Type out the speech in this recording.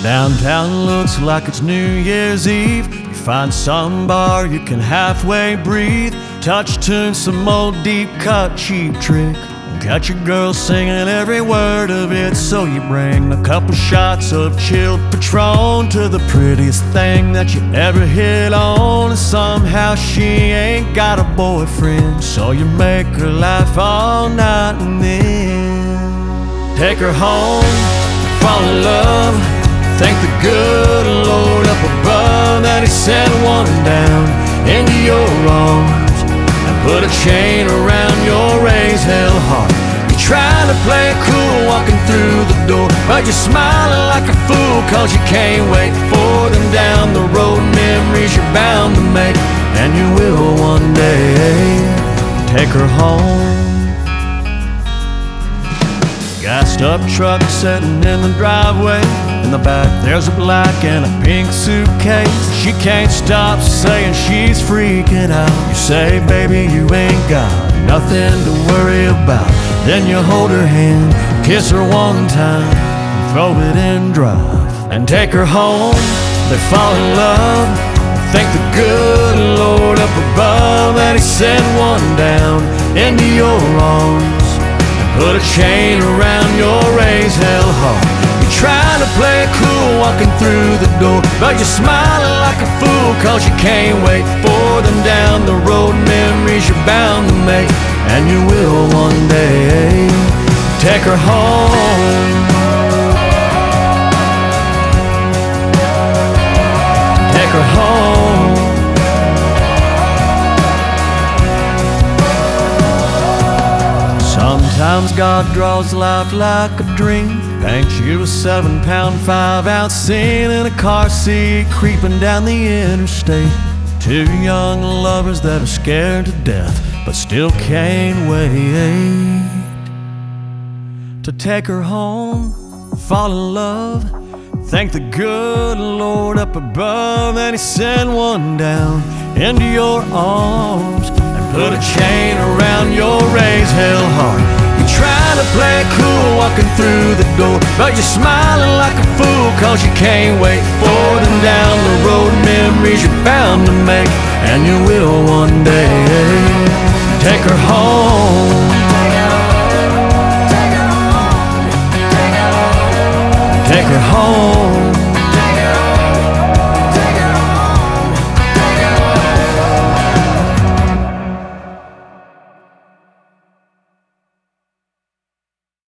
Downtown looks like it's New Year's Eve. You find some bar you can halfway breathe. Touch tune, some old deep cut cheap trick. Got your girl singing every word of it. So you bring a couple shots of chilled Patron to the prettiest thing that you ever hit on. And somehow she ain't got a boyfriend, so you make her laugh all night and then take her home, fall in love. Thank the good Lord up above that He sent one down into your arms and put a chain around your raised hell heart. You trying to play it cool walking through the door, but you're smiling like a fool cause you can't wait for them down the road. Memories you're bound to make, and you will one day take her home. Gassed up truck sitting in the driveway. In the back there's a black and a pink suitcase. She can't stop saying she's freaking out. You say, baby, you ain't got nothing to worry about. Then you hold her hand, kiss her one time, and throw it in drive and take her home. They fall in love. Thank the good Lord up above that He sent one down into your arms. Put a chain around your raised hell heart. You're trying to play it cool walking through the door, but you're smiling like a fool cause you can't wait for them down the road. Memories you're bound to make, and you will one day take her home. Take her home. Sometimes God draws life like a dream, paints you a 7-pound 5-ounce scene in a car seat creeping down the interstate. Two young lovers that are scared to death but still can't wait to take her home, fall in love. Thank the good Lord up above that He sent one down into your arms and put a chain around your raised hell heart. You try to play it cool walking through the door, but you're smiling like a fool cause you can't wait for them down the road. Memories you're bound to make, and you will one day take her home.